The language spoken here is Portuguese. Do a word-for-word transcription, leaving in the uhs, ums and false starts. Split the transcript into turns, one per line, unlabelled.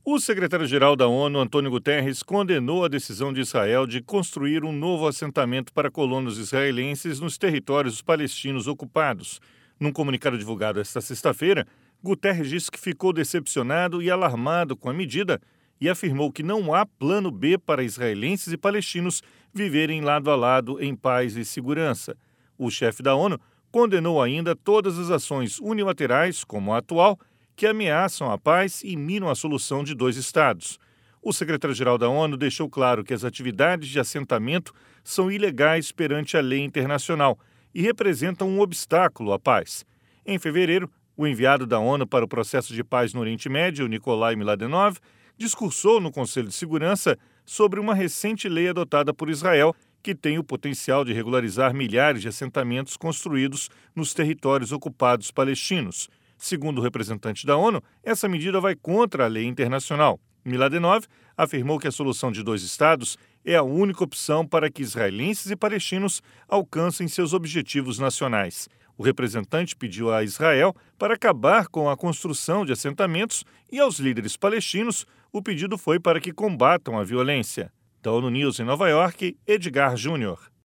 O secretário-geral da ONU, Antônio Guterres, condenou a decisão de Israel de construir um novo assentamento para colonos israelenses nos territórios palestinos ocupados. Num comunicado divulgado esta sexta-feira, Guterres disse que ficou decepcionado e alarmado com a medida e afirmou que não há plano B para israelenses e palestinos viverem lado a lado em paz e segurança. O chefe da ONU condenou ainda todas as ações unilaterais, como a atual, que ameaçam a paz e minam a solução de dois estados. O secretário-geral da ONU deixou claro que as atividades de assentamento são ilegais perante a lei internacional e representam um obstáculo à paz. Em fevereiro, o enviado da ONU para o processo de paz no Oriente Médio, Nikolai Mladenov, discursou no Conselho de Segurança sobre uma recente lei adotada por Israel que tem o potencial de regularizar milhares de assentamentos construídos nos territórios ocupados palestinos. Segundo o representante da ONU, essa medida vai contra a lei internacional. Mladenov afirmou que a solução de dois estados é a única opção para que israelenses e palestinos alcancem seus objetivos nacionais. O representante pediu a Israel para acabar com a construção de assentamentos e aos líderes palestinos o pedido foi para que combatam a violência. Da ONU News em Nova York, Edgar Júnior.